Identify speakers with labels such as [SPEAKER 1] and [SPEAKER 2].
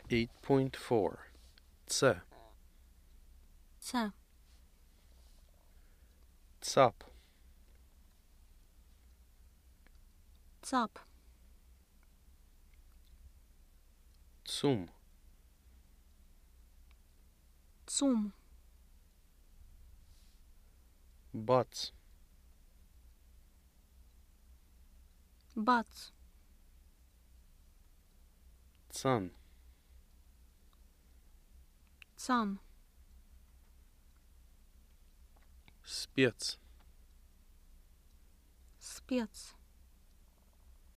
[SPEAKER 1] 8.4 Ц.
[SPEAKER 2] Ц.
[SPEAKER 1] ЦАП.
[SPEAKER 2] ЦАП.
[SPEAKER 1] ЦУМ.
[SPEAKER 2] ЦУМ.
[SPEAKER 1] БАЦ.
[SPEAKER 2] БАЦ.
[SPEAKER 1] ЦАН.
[SPEAKER 2] ЦАН.
[SPEAKER 1] СПЕЦ.
[SPEAKER 2] Спец.